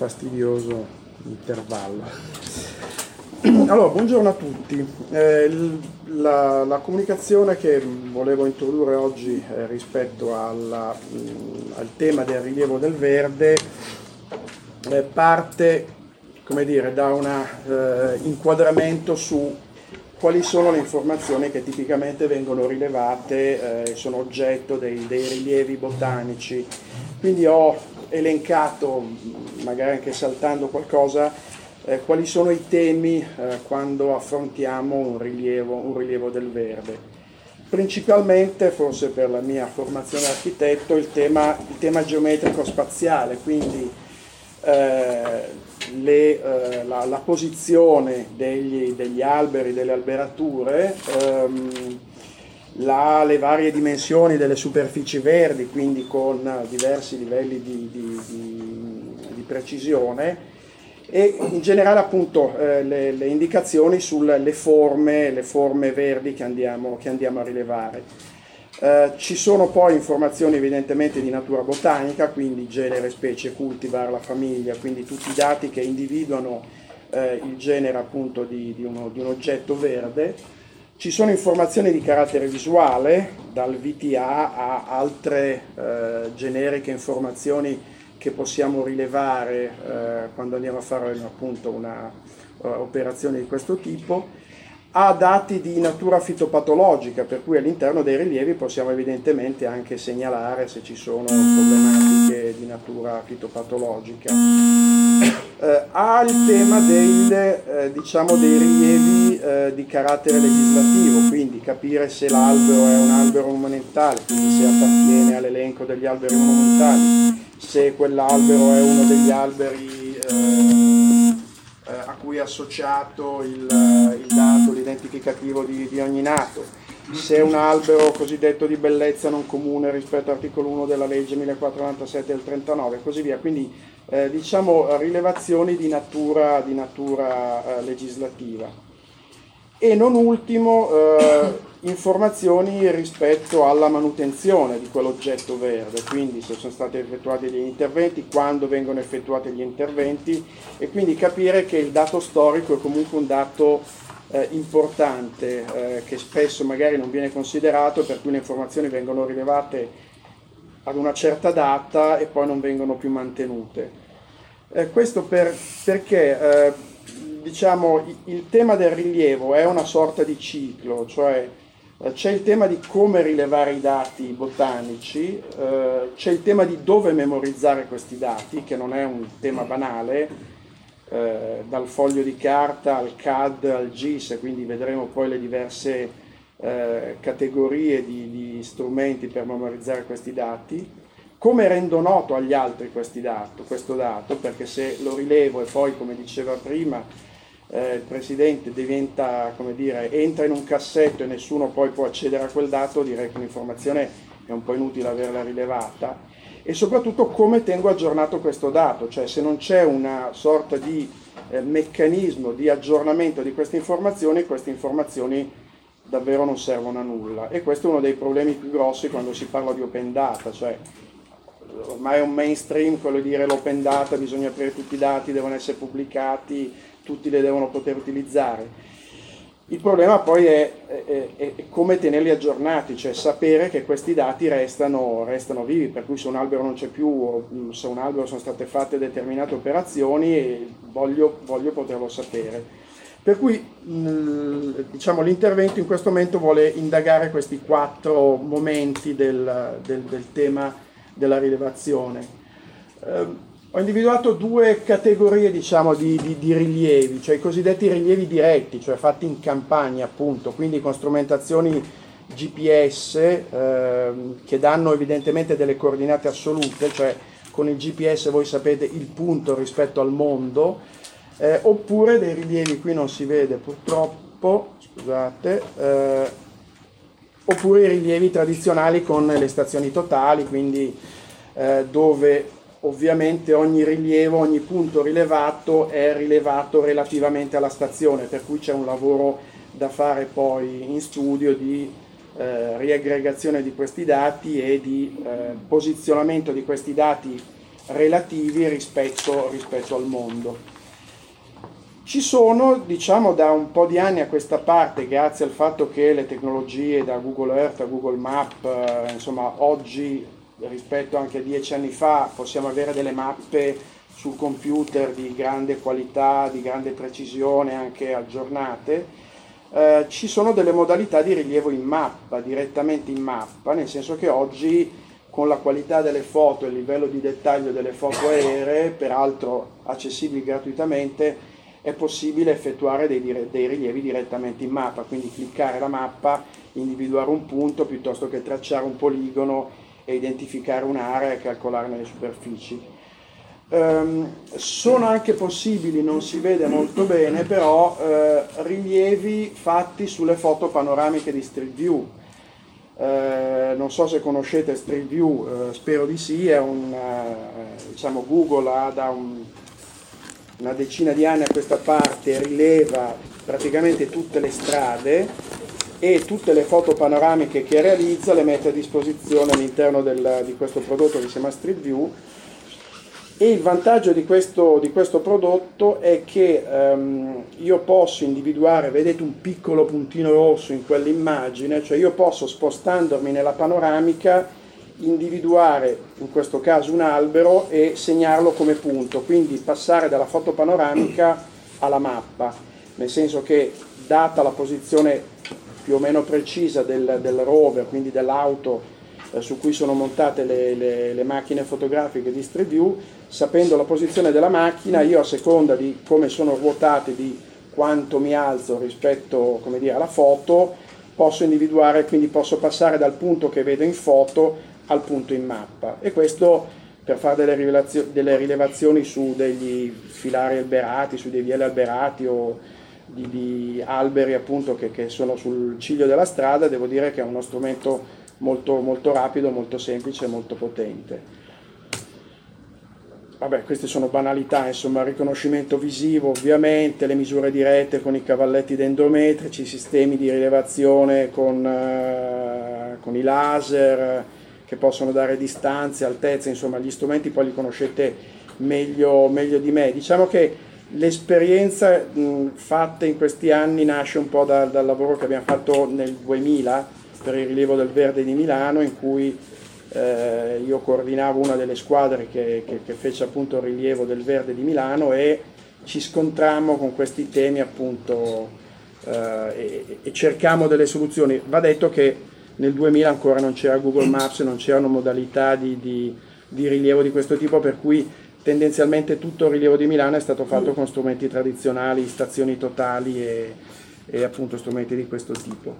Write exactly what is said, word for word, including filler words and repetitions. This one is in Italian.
fastidioso intervallo. Allora, buongiorno a tutti. Eh, la, la comunicazione che volevo introdurre oggi eh, rispetto alla, mh, al tema del rilievo del verde eh, parte, come dire, da un eh, inquadramento su quali sono le informazioni che tipicamente vengono rilevate e eh, sono oggetto dei, dei rilievi botanici. Quindi ho elencato, magari anche saltando qualcosa, eh, quali sono i temi eh, quando affrontiamo un rilievo, un rilievo del verde. Principalmente, forse per la mia formazione architetto, il tema, il tema geometrico spaziale, quindi eh, le, eh, la, la posizione degli, degli alberi, delle alberature, ehm, la, le varie dimensioni delle superfici verdi, quindi con diversi livelli di, di, di, di precisione, e in generale appunto eh, le, le indicazioni sulle forme, le forme verdi che andiamo, che andiamo a rilevare. Eh, ci sono poi informazioni evidentemente di natura botanica, quindi genere, specie, cultivar, la famiglia, quindi tutti i dati che individuano eh, il genere appunto di, di, uno, di un oggetto verde. Ci sono informazioni di carattere visuale, dal V T A a altre eh, generiche informazioni che possiamo rilevare eh, quando andiamo a fare appunto una uh, operazione di questo tipo, a dati di natura fitopatologica, per cui all'interno dei rilievi possiamo evidentemente anche segnalare se ci sono problematiche di natura fitopatologica. Eh, ha il tema del, eh, diciamo dei rilievi eh, di carattere legislativo, quindi capire se l'albero è un albero monumentale, quindi se appartiene all'elenco degli alberi monumentali, se quell'albero è uno degli alberi eh, eh, a cui è associato il, il dato, l'identificativo di, di ogni nato, se è un albero cosiddetto di bellezza non comune rispetto all'articolo uno della legge millequattrocentonovantasette del trentanove e così via, quindi eh, diciamo rilevazioni di natura, di natura eh, legislativa. E non ultimo eh, informazioni rispetto alla manutenzione di quell'oggetto verde, quindi se sono stati effettuati degli interventi, quando vengono effettuati gli interventi, e quindi capire che il dato storico è comunque un dato eh, importante eh, che spesso magari non viene considerato, per cui le informazioni vengono rilevate ad una certa data e poi non vengono più mantenute. Eh, questo per, perché eh, diciamo il tema del rilievo è una sorta di ciclo, cioè c'è il tema di come rilevare i dati botanici, eh, c'è il tema di dove memorizzare questi dati, che non è un tema banale, eh, dal foglio di carta al C A D al G I S, quindi vedremo poi le diverse eh, categorie di, di strumenti per memorizzare questi dati. Come rendo noto agli altri questi dato, questo dato, perché se lo rilevo e poi, come diceva prima, Eh, il presidente diventa, come dire, entra in un cassetto e nessuno poi può accedere a quel dato, direi che l'informazione è un po' inutile averla rilevata. E soprattutto come tengo aggiornato questo dato, cioè se non c'è una sorta di eh, meccanismo di aggiornamento di queste informazioni, queste informazioni davvero non servono a nulla. E questo è uno dei problemi più grossi quando si parla di open data, cioè ormai è un mainstream quello di dire l'open data, bisogna aprire tutti i dati, devono essere pubblicati, tutti le devono poter utilizzare. Il problema poi è, è, è, è come tenerli aggiornati, cioè sapere che questi dati restano, restano vivi, per cui se un albero non c'è più, o se un albero sono state fatte determinate operazioni, voglio, voglio poterlo sapere. Per cui diciamo, l'intervento in questo momento vuole indagare questi quattro momenti del, del, del tema della rilevazione. Eh, Ho individuato due categorie, diciamo, di, di, di rilievi, cioè i cosiddetti rilievi diretti, cioè fatti in campagna appunto, quindi con strumentazioni G P S eh, che danno evidentemente delle coordinate assolute, cioè con il G P S voi sapete il punto rispetto al mondo, eh, oppure dei rilievi, qui non si vede purtroppo, scusate, eh, oppure i rilievi tradizionali con le stazioni totali, quindi eh, dove ovviamente ogni rilievo, ogni punto rilevato è rilevato relativamente alla stazione, per cui c'è un lavoro da fare poi in studio di eh, riaggregazione di questi dati e di eh, posizionamento di questi dati relativi rispetto, rispetto al mondo. Ci sono, diciamo, da un po' di anni a questa parte, grazie al fatto che le tecnologie da Google Earth a Google Map, eh, insomma, oggi rispetto anche a dieci anni fa possiamo avere delle mappe sul computer di grande qualità, di grande precisione, anche aggiornate. Eh, ci sono delle modalità di rilievo in mappa, direttamente in mappa, nel senso che oggi con la qualità delle foto e il livello di dettaglio delle foto aeree, peraltro accessibili gratuitamente, è possibile effettuare dei, dire- dei rilievi direttamente in mappa, quindi cliccare la mappa, individuare un punto piuttosto che tracciare un poligono e identificare un'area e calcolarne le superfici. Ehm, sono anche possibili, non si vede molto bene, però eh, rilievi fatti sulle foto panoramiche di Street View. Eh, non so se conoscete Street View, eh, spero di sì, è un, eh, diciamo, Google ha da un una decina di anni a questa parte rileva praticamente tutte le strade e tutte le foto panoramiche che realizza le mette a disposizione all'interno del, di questo prodotto che si chiama Street View. E il vantaggio di questo, di questo prodotto è che um, io posso individuare, vedete un piccolo puntino rosso in quell'immagine, cioè io posso, spostandomi nella panoramica, individuare in questo caso un albero e segnarlo come punto, quindi passare dalla foto panoramica alla mappa, nel senso che data la posizione più o meno precisa del, del rover, quindi dell'auto eh, su cui sono montate le, le, le macchine fotografiche di Street View, sapendo la posizione della macchina, io a seconda di come sono ruotate, di quanto mi alzo rispetto, come dire, alla foto, posso individuare, quindi posso passare dal punto che vedo in foto al punto in mappa, e questo per fare delle, rivelazio- delle rilevazioni su degli filari alberati, su dei viali alberati o di, di alberi appunto che, che sono sul ciglio della strada. Devo dire che è uno strumento molto, molto rapido, molto semplice e molto potente. Vabbè, queste sono banalità, insomma, il riconoscimento visivo ovviamente, le misure dirette con i cavalletti dendrometrici, i sistemi di rilevazione con, eh, con i laser che possono dare distanze, altezze, insomma gli strumenti poi li conoscete meglio, meglio di me. Diciamo che l'esperienza mh, fatta in questi anni nasce un po' da, dal lavoro che abbiamo fatto nel duemila per il rilievo del verde di Milano, in cui eh, io coordinavo una delle squadre che, che, che fece appunto il rilievo del verde di Milano, e ci scontrammo con questi temi appunto eh, e, e cercammo delle soluzioni. Va detto che nel duemila ancora non c'era Google Maps, non c'erano modalità di, di, di rilievo di questo tipo, per cui tendenzialmente tutto il rilievo di Milano è stato fatto con strumenti tradizionali, stazioni totali e, e appunto strumenti di questo tipo.